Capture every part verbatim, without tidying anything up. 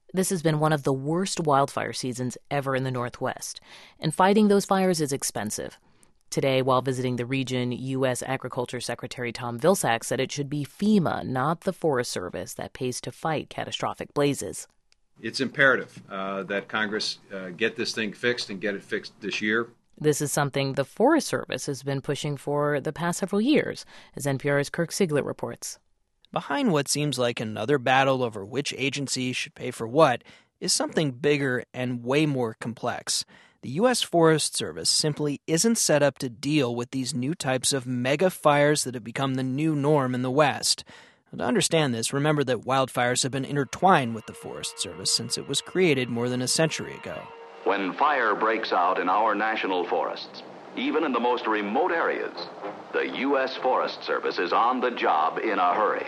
This has been one of the worst wildfire seasons ever in the Northwest, and fighting those fires is expensive. Today, while visiting the region, U S. Agriculture Secretary Tom Vilsack said it should be FEMA, not the Forest Service, that pays to fight catastrophic blazes. It's imperative uh, that Congress uh, get this thing fixed and get it fixed this year. This is something the Forest Service has been pushing for the past several years, as N P R's Kirk Siegler reports. Behind what seems like another battle over which agency should pay for what is something bigger and way more complex. The U S. Forest Service simply isn't set up to deal with these new types of mega fires that have become the new norm in the West. To understand this, remember that wildfires have been intertwined with the Forest Service since it was created more than a century ago. When fire breaks out in our national forests, even in the most remote areas, the U S. Forest Service is on the job in a hurry.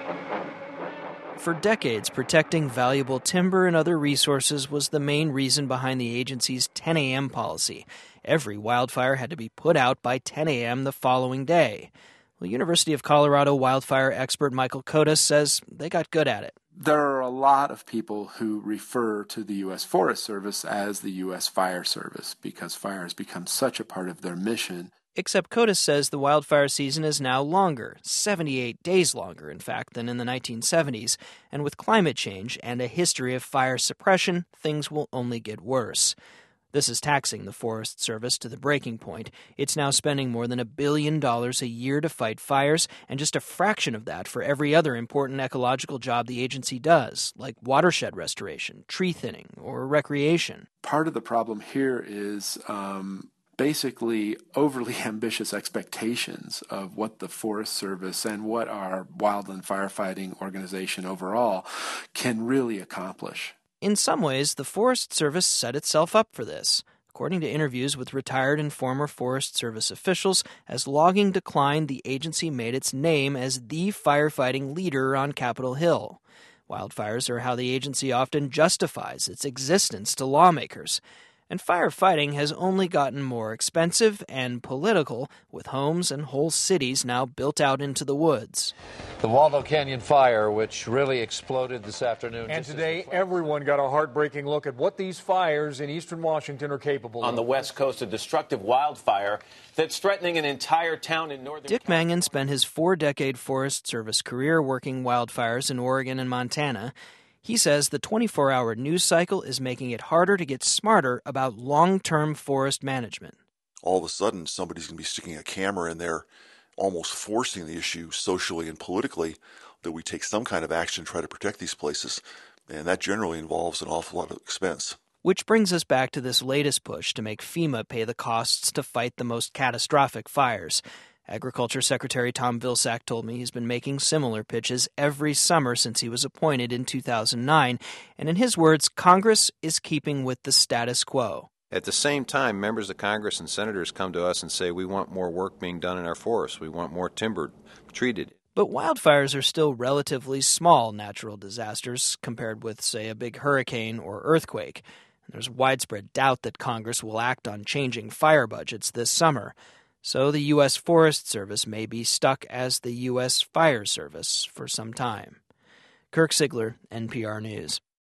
For decades, protecting valuable timber and other resources was the main reason behind the agency's ten a.m. policy. Every wildfire had to be put out by ten a.m. the following day. Well, University of Colorado wildfire expert Michael Kotis says they got good at it. There are a lot of people who refer to the U S. Forest Service as the U S. Fire Service because fire has become such a part of their mission. Except Kotis says the wildfire season is now longer, seventy-eight days longer, in fact, than in the nineteen seventies. And with climate change and a history of fire suppression, things will only get worse. This is taxing the Forest Service to the breaking point. It's now spending more than a billion dollars a year to fight fires, and just a fraction of that for every other important ecological job the agency does, like watershed restoration, tree thinning, or recreation. Part of the problem here is um, basically overly ambitious expectations of what the Forest Service and what our wildland firefighting organization overall can really accomplish. In some ways, the Forest Service set itself up for this. According to interviews with retired and former Forest Service officials, as logging declined, the agency made its name as the firefighting leader on Capitol Hill. Wildfires are how the agency often justifies its existence to lawmakers. And firefighting has only gotten more expensive and political, with homes and whole cities now built out into the woods. The Waldo Canyon fire, which really exploded this afternoon. And today, everyone got a heartbreaking look at what these fires in eastern Washington are capable of. On the west coast, a destructive wildfire that's threatening an entire town in northern Dick Mangan spent his four-decade Forest Service career working wildfires in Oregon and Montana. He says the twenty-four hour news cycle is making it harder to get smarter about long-term forest management. All of a sudden, somebody's going to be sticking a camera in there, almost forcing the issue socially and politically that we take some kind of action to try to protect these places. And that generally involves an awful lot of expense. Which brings us back to this latest push to make FEMA pay the costs to fight the most catastrophic fires. Agriculture Secretary Tom Vilsack told me he's been making similar pitches every summer since he was appointed in two thousand nine, and in his words, Congress is keeping with the status quo. At the same time, members of Congress and senators come to us and say we want more work being done in our forests. We want more timber treated. But wildfires are still relatively small natural disasters compared with, say, a big hurricane or earthquake. And there's widespread doubt that Congress will act on changing fire budgets this summer. So the U S. Forest Service may be stuck as the U S. Fire Service for some time. Kirk Siegler, N P R News.